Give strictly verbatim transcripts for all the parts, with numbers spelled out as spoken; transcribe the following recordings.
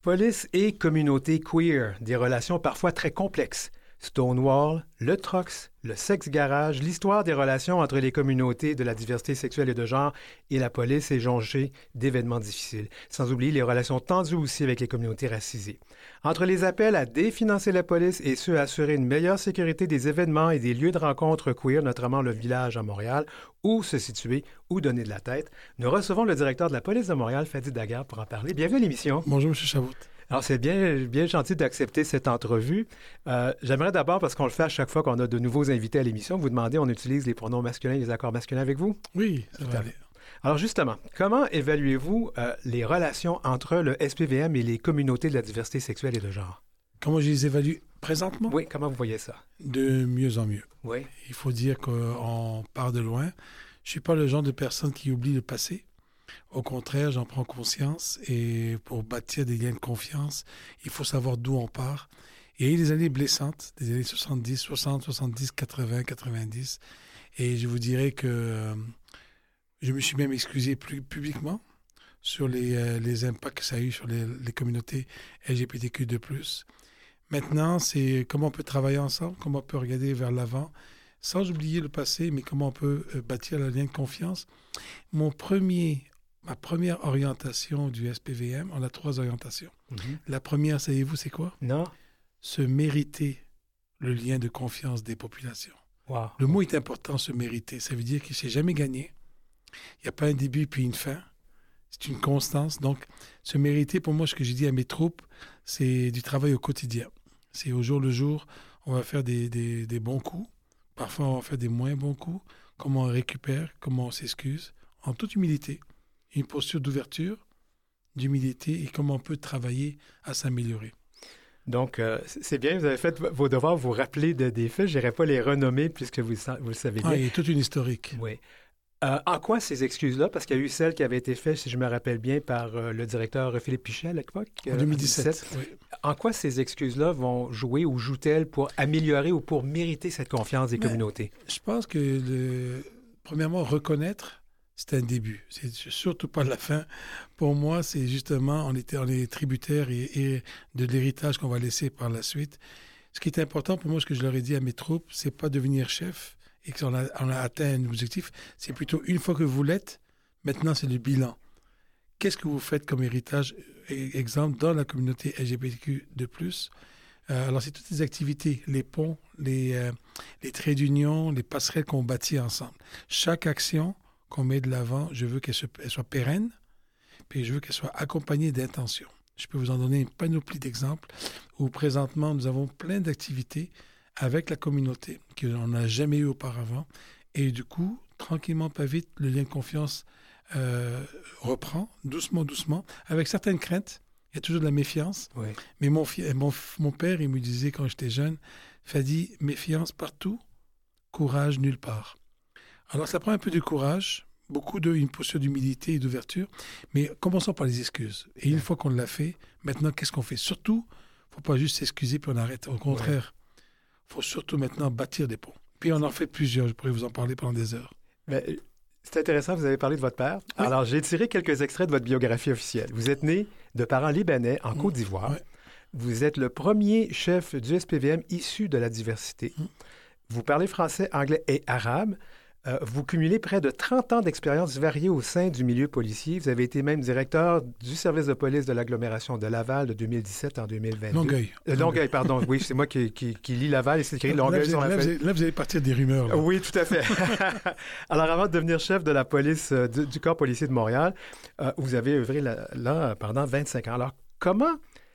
Police et communauté queer, des relations parfois très complexes. Stonewall, le Trox, le sexe garage, l'histoire des relations entre les communautés de la diversité sexuelle et de genre et la police est jonchée d'événements difficiles. Sans oublier les relations tendues aussi avec les communautés racisées. Entre les appels à définancer la police et ceux à assurer une meilleure sécurité des événements et des lieux de rencontre queer, notamment le village à Montréal, où se situer, où donner de la tête, nous recevons le directeur de la police de Montréal, Fadi Daguerre, pour en parler. Bienvenue à l'émission. Bonjour, M. Chavot. Alors, c'est bien, bien gentil d'accepter cette entrevue. Euh, j'aimerais d'abord, parce qu'on le fait à chaque fois qu'on a de nouveaux invités à l'émission, vous demander, on utilise les pronoms masculins et les accords masculins avec vous? Oui, ça va aller. Alors, justement, comment évaluez-vous euh, les relations entre le S P V M et les communautés de la diversité sexuelle et de genre? Comment je les évalue présentement? Oui, comment vous voyez ça? De mieux en mieux. Oui. Il faut dire qu'on part de loin. Je ne suis pas le genre de personne qui oublie le passé. Au contraire, j'en prends conscience et pour bâtir des liens de confiance, il faut savoir d'où on part. Il y a eu des années blessantes, des années soixante-dix, soixante, soixante-dix, quatre-vingts, quatre-vingt-dix. Et je vous dirais que euh, je me suis même excusé plus publiquement sur les, euh, les impacts que ça a eu sur les, les communautés L G B T Q deux plus. Maintenant, c'est comment on peut travailler ensemble, comment on peut regarder vers l'avant, sans oublier le passé, mais comment on peut euh, bâtir le lien de confiance. Mon premier... Ma première orientation du S P V M, on a trois orientations. Mm-hmm. La première, savez-vous, c'est quoi? Non. Se mériter le lien de confiance des populations. Wow. Le mot est important, se mériter. Ça veut dire qu'il ne s'est jamais gagné. Il n'y a pas un début puis une fin. C'est une constance. Donc, se mériter, pour moi, ce que j'ai dit à mes troupes, c'est du travail au quotidien. C'est au jour le jour, on va faire des, des, des bons coups. Parfois, on va faire des moins bons coups. Comment on récupère, comment on s'excuse, en toute humilité. Une posture d'ouverture, d'humilité et comment on peut travailler à s'améliorer. Donc, euh, c'est bien, vous avez fait vos devoirs, vous rappelez de, des faits. Je n'irai pas les renommer puisque vous, vous le savez bien. Ah, il y a toute une historique. Oui. Euh, en quoi ces excuses-là, parce qu'il y a eu celles qui avaient été faites, si je me rappelle bien, par euh, le directeur Philippe Pichet à l'époque? En deux mille dix-sept, euh, oui. En quoi ces excuses-là vont jouer ou jouent-elles pour améliorer ou pour mériter cette confiance des Mais communautés? Je pense que, le... premièrement, reconnaître, c'est un début. C'est surtout pas la fin. Pour moi, c'est justement, on, était, on est tributaire et, et de l'héritage qu'on va laisser par la suite. Ce qui est important pour moi, ce que je leur ai dit à mes troupes, c'est pas devenir chef et qu'on a, on a atteint un objectif. C'est plutôt une fois que vous l'êtes, maintenant c'est le bilan. Qu'est-ce que vous faites comme héritage, exemple, dans la communauté L G B T Q deux plus? Euh, alors, c'est toutes les activités, les ponts, les, euh, les traits d'union, les passerelles qu'on bâtit ensemble. Chaque action qu'on met de l'avant, je veux qu'elle, se, elle soit pérenne, puis je veux qu'elle soit accompagnée d'intention. Je peux vous en donner une panoplie d'exemples où présentement, nous avons plein d'activités avec la communauté qu'on n'a jamais eu auparavant. Et du coup, tranquillement, pas vite, le lien de confiance euh, reprend, doucement, doucement, avec certaines craintes. Il y a toujours de la méfiance. Oui. Mais mon, mon, mon père, il me disait quand j'étais jeune, Fadi, méfiance partout, courage nulle part. Alors, ça prend un peu de courage, beaucoup de, une posture d'humilité et d'ouverture, mais commençons par les excuses. Et une ouais. fois qu'on l'a fait, maintenant, qu'est-ce qu'on fait? Surtout, il ne faut pas juste s'excuser puis on arrête. Au contraire, il ouais. faut surtout maintenant bâtir des ponts. Puis on en fait plusieurs, je pourrais vous en parler pendant des heures. Mais, c'est intéressant, vous avez parlé de votre père. Oui. Alors, j'ai tiré quelques extraits de votre biographie officielle. Vous êtes né de parents libanais en mmh. Côte d'Ivoire. Ouais. Vous êtes le premier chef du S P V M issu de la diversité. Mmh. Vous parlez français, anglais et arabe. Euh, vous cumulez près de trente ans d'expériences variées au sein du milieu policier. Vous avez été même directeur du service de police de l'agglomération de Laval de deux mille dix-sept en deux mille vingt-deux. Longueuil. Euh, Longueuil, pardon. Oui, c'est moi qui, qui, qui lis Laval et c'est écrit Longueuil là, sur la là, feuille. Vous, là, vous allez partir des rumeurs. Là. Oui, tout à fait. Alors, avant de devenir chef de la police, euh, du, du corps policier de Montréal, euh, vous avez œuvré là, là pendant vingt-cinq ans. Alors, comment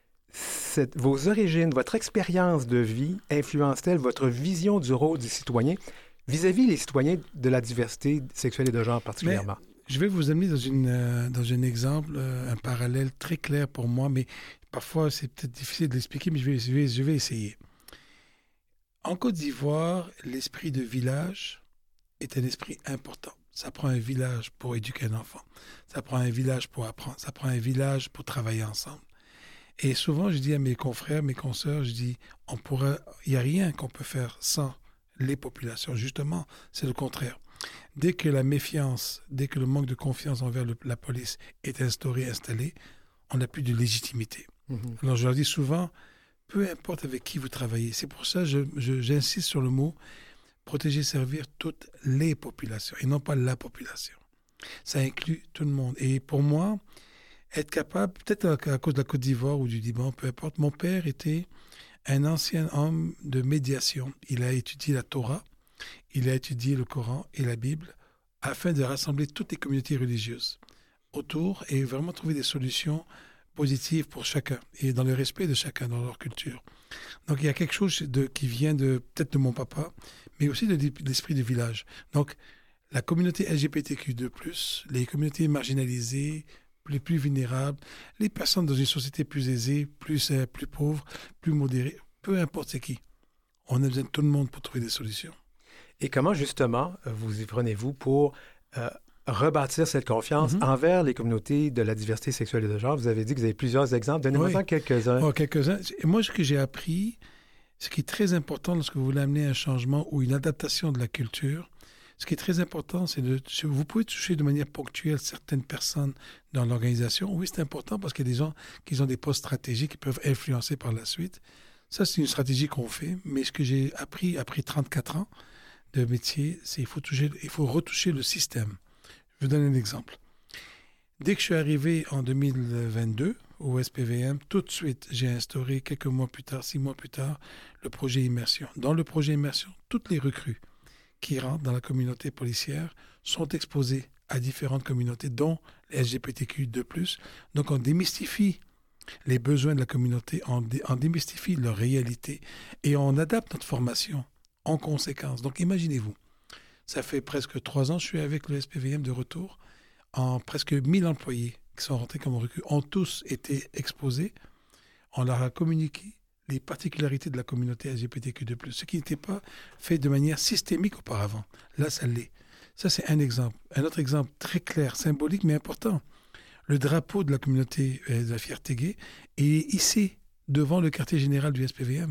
cette, vos origines, votre expérience de vie influence-t-elle votre vision du rôle du citoyen vis-à-vis les citoyens de la diversité sexuelle et de genre particulièrement? Mais je vais vous amener dans, une, euh, dans un exemple, euh, un parallèle très clair pour moi, mais parfois c'est peut-être difficile de l'expliquer, mais je vais, je vais, je vais essayer. En Côte d'Ivoire, l'esprit de village est un esprit important. Ça prend un village pour éduquer un enfant. Ça prend un village pour apprendre. Ça prend un village pour travailler ensemble. Et souvent, je dis à mes confrères, mes consoeurs, je dis, on pourra, il n'y a rien qu'on peut faire sans les populations. Justement, c'est le contraire. Dès que la méfiance, dès que le manque de confiance envers le, la police est instauré, installé, on n'a plus de légitimité. Mm-hmm. Alors, je leur dis souvent, peu importe avec qui vous travaillez. C'est pour ça que je, je, j'insiste sur le mot protéger, servir toutes les populations et non pas la population. Ça inclut tout le monde. Et pour moi, être capable, peut-être à, à cause de la Côte d'Ivoire ou du Liban, peu importe, mon père était un ancien homme de médiation. Il a étudié la Torah, il a étudié le Coran et la Bible afin de rassembler toutes les communautés religieuses autour et vraiment trouver des solutions positives pour chacun et dans le respect de chacun, dans leur culture. Donc, il y a quelque chose de, qui vient de, peut-être de mon papa, mais aussi de, de l'esprit du village. Donc, la communauté L G B T Q deux plus, les communautés marginalisées, les plus vulnérables, les personnes dans une société plus aisée, plus, euh, plus pauvre, plus modérée, peu importe c'est qui. On a besoin de tout le monde pour trouver des solutions. Et comment, justement, vous y prenez-vous pour euh, rebâtir cette confiance mm-hmm. envers les communautés de la diversité sexuelle et de genre? Vous avez dit que vous avez plusieurs exemples. Donnez-moi oui. quelques-uns. Oh, quelques-uns. Et moi, ce que j'ai appris, ce qui est très important lorsque vous voulez amener un changement ou une adaptation de la culture, ce qui est très important, c'est de... Vous pouvez toucher de manière ponctuelle certaines personnes dans l'organisation. Oui, c'est important parce qu'il y a des gens qui ont des postes stratégiques qui peuvent influencer par la suite. Ça, c'est une stratégie qu'on fait. Mais ce que j'ai appris après trente-quatre ans de métier, c'est qu'il faut, toucher, il faut retoucher le système. Je vous donne un exemple. Dès que je suis arrivé en deux mille vingt-deux au S P V M, tout de suite, j'ai instauré quelques mois plus tard, six mois plus tard, le projet Immersion. Dans le projet Immersion, toutes les recrues qui rentrent dans la communauté policière sont exposées à différentes communautés, dont les L G B T Q deux plus. Donc, on démystifie les besoins de la communauté, on, dé, on démystifie leur réalité et on adapte notre formation en conséquence. Donc, imaginez-vous, ça fait presque trois ans que je suis avec le S P V M de retour. En presque mille employés qui sont rentrés comme recrues ont tous été exposés. On leur a communiqué les particularités de la communauté L G B T Q deux plus, ce qui n'était pas fait de manière systémique auparavant. Là, ça l'est. Ça, c'est un exemple. Un autre exemple très clair, symbolique, mais important. Le drapeau de la communauté de la fierté gay est hissé devant le quartier général du S P V M.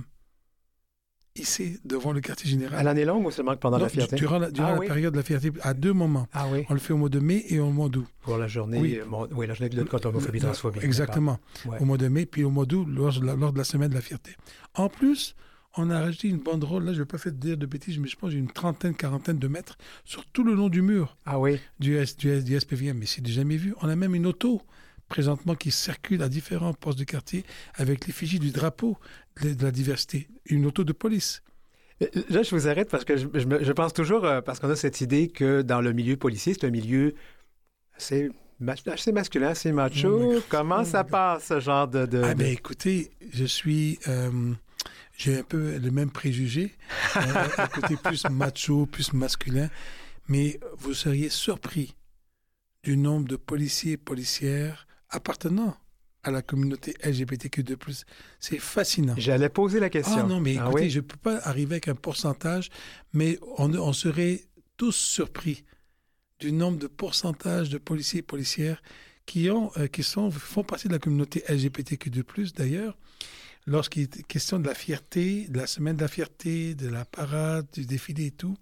Hissé devant le quartier général. À l'année longue ou seulement pendant non, la fierté? Durant la, durant ah, la oui. période de la fierté, à deux moments. Ah, oui. On le fait au mois de mai et au mois d'août. Pour la journée, oui, euh, oui la journée de lutte contre l'homophobie et la transphobie. Exactement. Ouais. Au mois de mai, puis au mois d'août, lors, lors de la semaine de la fierté. En plus, on a rajouté une banderole, là, je ne vais pas faire dire de bêtises, mais je pense que j'ai une trentaine, quarantaine de mètres sur tout le long du mur ah, oui. du, S, du, du S P V M. Mais c'est jamais vu. On a même une auto présentement qui circule à différents postes de quartier avec l'effigie du drapeau de, de la diversité. Une auto de police. Là, je vous arrête parce que je, je, je pense toujours, euh, parce qu'on a cette idée que dans le milieu policier, c'est un milieu assez, assez masculin, assez macho. Oh Comment oh ça passe, ce genre de... de ah bien, écoutez, je suis... Euh, j'ai un peu le même préjugé, euh, un côté plus macho, plus masculin, mais vous seriez surpris du nombre de policiers et policières appartenant à la communauté L G B T Q deux plus. C'est fascinant. J'allais poser la question. Ah non, mais écoutez, ah, oui? je ne peux pas arriver avec un pourcentage, mais on, on serait tous surpris du nombre de pourcentages de policiers et policières qui, ont, euh, qui sont, font partie de la communauté L G B T Q deux plus, d'ailleurs. Lorsqu'il est question de la fierté, de la semaine de la fierté, de la parade, du défilé et tout,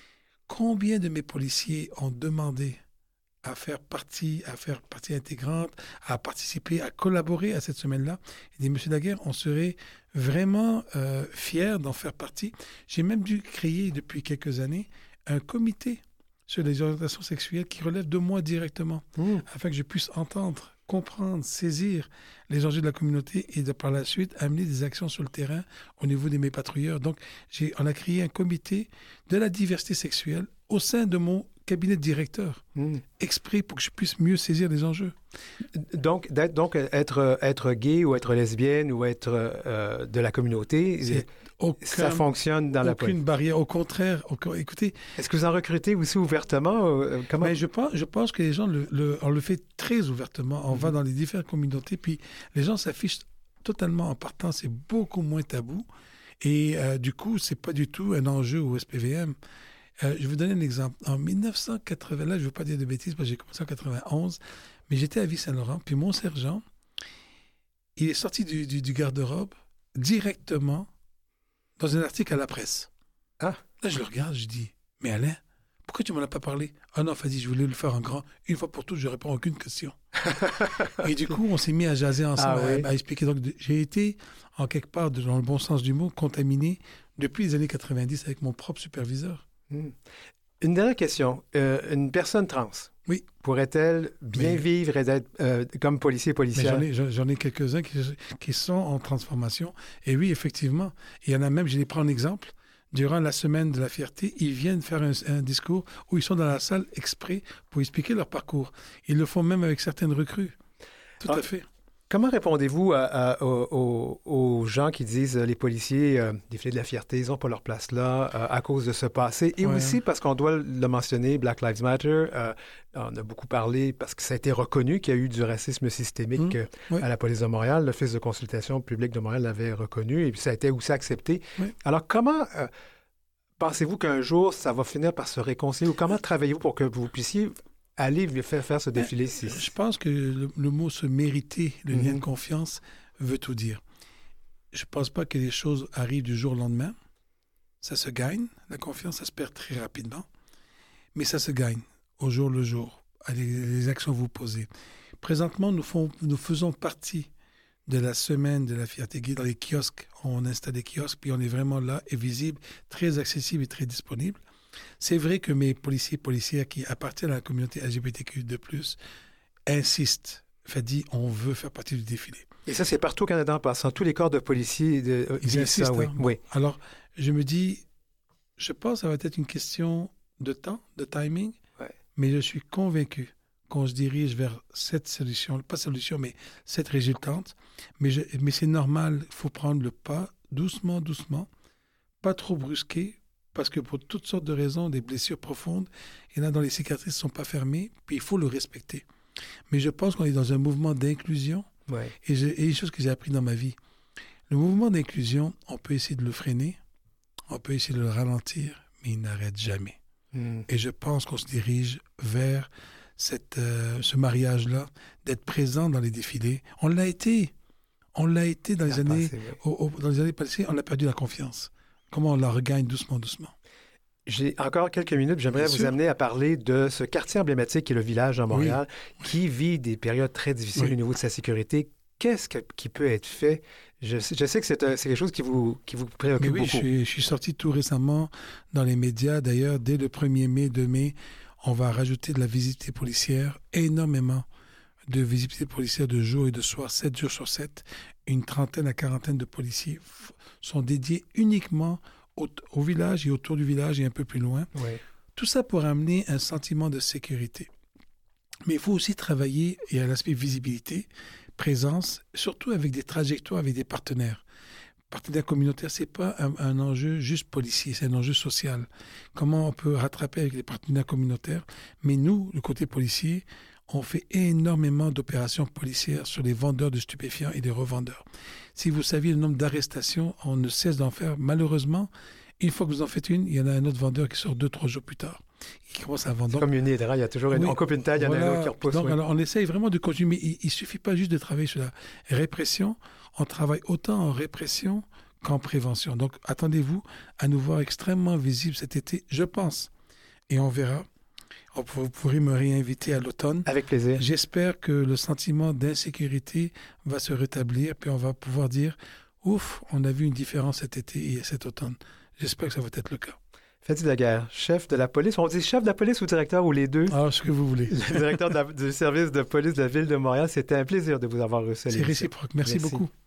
combien de mes policiers ont demandé à faire partie, à faire partie intégrante, à participer, à collaborer à cette semaine-là. Et dit, Monsieur Daguerre, on serait vraiment euh, fiers d'en faire partie. J'ai même dû créer depuis quelques années un comité sur les orientations sexuelles qui relève de moi directement, mmh. afin que je puisse entendre, comprendre, saisir les enjeux de la communauté et de par la suite amener des actions sur le terrain au niveau de mes patrouilleurs. Donc, j'ai, on a créé un comité de la diversité sexuelle au sein de mon cabinet de directeur, mmh. exprès pour que je puisse mieux saisir les enjeux. Donc, d'être, donc être, être gay ou être lesbienne ou être euh, de la communauté, aucun, ça fonctionne dans la police. Aucune barrière, au contraire. Au, écoutez, est-ce que vous en recrutez aussi ouvertement? Comment... Mais je pense, je pense que les gens, le, le, on le fait très ouvertement. On mmh. va dans les différentes communautés, puis les gens s'affichent totalement en partant. C'est beaucoup moins tabou. Et euh, du coup, c'est pas du tout un enjeu au S P V M. Euh, je vais vous donner un exemple. En dix-neuf cent quatre-vingts, là, je ne veux pas dire de bêtises parce que j'ai commencé en quatre-vingt-onze, mais j'étais à Ville-Saint-Laurent, puis mon sergent, il est sorti du, du, du garde-robe directement dans un article à la presse. Ah. Là, je le regarde, je dis, mais Alain, pourquoi tu ne m'en as pas parlé? Ah non, Fadi, je voulais le faire en grand. Une fois pour toutes, je ne réponds à aucune question. Et du coup, on s'est mis à jaser ensemble, ah, oui. à, à expliquer. Donc, j'ai été, en quelque part, dans le bon sens du mot, contaminé depuis les années quatre-vingt-dix avec mon propre superviseur. Hmm. Une dernière question. Euh, une personne trans, oui. pourrait-elle bien mais, vivre et être euh, comme policier et policière? J'en ai, j'en ai quelques-uns qui, qui sont en transformation. Et oui, effectivement. Il y en a même, je les prends en exemple. Durant la semaine de la fierté, ils viennent faire un, un discours où ils sont dans la salle exprès pour expliquer leur parcours. Ils le font même avec certaines recrues. Tout ah, à fait. Comment répondez-vous à, à, aux, aux gens qui disent euh, les policiers, euh, défilé de la fierté, ils n'ont pas leur place là euh, à cause de ce passé? Et ouais. aussi parce qu'on doit le mentionner, Black Lives Matter, euh, on a beaucoup parlé parce que ça a été reconnu qu'il y a eu du racisme systémique mmh. euh, oui. à la police de Montréal. L'Office de consultation publique de Montréal l'avait reconnu et puis ça a été aussi accepté. Oui. Alors comment euh, pensez-vous qu'un jour ça va finir par se réconcilier ou comment travaillez-vous pour que vous puissiez aller faire, faire ce défilé? Si... Je pense que le, le mot se mériter, le mm-hmm. lien de confiance, veut tout dire. Je ne pense pas que les choses arrivent du jour au lendemain. Ça se gagne. La confiance, ça se perd très rapidement. Mais ça se gagne au jour le jour, les, les actions que vous posez. Présentement, nous, font, nous faisons partie de la semaine de la fierté gay. Dans les kiosques, on installe des kiosques, puis on est vraiment là et visible, très accessible et très disponible. C'est vrai que mes policiers et policières qui appartiennent à la communauté L G B T Q deux plus, insistent, fait dit, on veut faire partie du défilé. Et ça, c'est partout au Canada en passant. Tous les corps de policiers de, euh, ils insistent. Ça, oui. Hein? Oui. Alors, je me dis, je pense que ça va être une question de temps, de timing, ouais. mais je suis convaincu qu'on se dirige vers cette solution, pas solution, mais cette résultante. Mais, je, mais c'est normal, il faut prendre le pas doucement, doucement, pas trop brusquer, parce que pour toutes sortes de raisons, des blessures profondes, il y en a dont les cicatrices ne sont pas fermées, puis il faut le respecter. Mais je pense qu'on est dans un mouvement d'inclusion, ouais. et, je, et une chose que j'ai appris dans ma vie, le mouvement d'inclusion, on peut essayer de le freiner, on peut essayer de le ralentir, mais il n'arrête jamais. Mm. Et je pense qu'on se dirige vers cette, euh, ce mariage-là, d'être présent dans les défilés. On l'a été, on l'a été dans les, années, passé, oui. au, au, dans les années passées, on a perdu la confiance. Comment on la regagne doucement, doucement? J'ai encore quelques minutes. J'aimerais Bien vous sûr. amener à parler de ce quartier emblématique qui est le Village à Montréal, oui. qui vit des périodes très difficiles oui. au niveau de sa sécurité. Qu'est-ce que, qui peut être fait? Je, je sais que c'est, un, c'est quelque chose qui vous, qui vous préoccupe Mais oui, beaucoup. Je suis, je suis sorti tout récemment dans les médias. D'ailleurs, dès le premier mai, deux mai, on va rajouter de la visibilité policière, énormément de visibilité policière de jour et de soir, sept jours sur sept. Une trentaine à quarantaine de policiers f- sont dédiés uniquement au, au village et autour du village et un peu plus loin. Oui. Tout ça pour amener un sentiment de sécurité. Mais il faut aussi travailler, et à l'aspect visibilité, présence, surtout avec des trajectoires, avec des partenaires. Partenaires communautaires, ce n'est pas un, un enjeu juste policier, c'est un enjeu social. Comment on peut rattraper avec les partenaires communautaires? Mais nous, le côté policier, on fait énormément d'opérations policières sur les vendeurs de stupéfiants et des revendeurs. Si vous saviez le nombre d'arrestations, on ne cesse d'en faire. Malheureusement, une fois que vous en faites une, il y en a un autre vendeur qui sort deux, trois jours plus tard. Il commence à vendre. C'est comme une hydra, il y a toujours une, oui, on coupe une taille, il y en voilà. a un autre qui repousse. Donc, oui. alors, on essaye vraiment de continuer, mais il ne suffit pas juste de travailler sur la répression. On travaille autant en répression qu'en prévention. Donc, attendez-vous à nous voir extrêmement visibles cet été, je pense. Et on verra. Vous pourrez me réinviter à l'automne. Avec plaisir. J'espère que le sentiment d'insécurité va se rétablir, puis on va pouvoir dire, ouf, on a vu une différence cet été et cet automne. J'espère que ça va être le cas. Fadi Laguerre, chef de la police. On dit chef de la police ou directeur ou les deux? Ah, ce que vous voulez. Le directeur de la, du service de police de la Ville de Montréal. C'était un plaisir de vous avoir reçu. C'est réciproque. Merci, Merci beaucoup.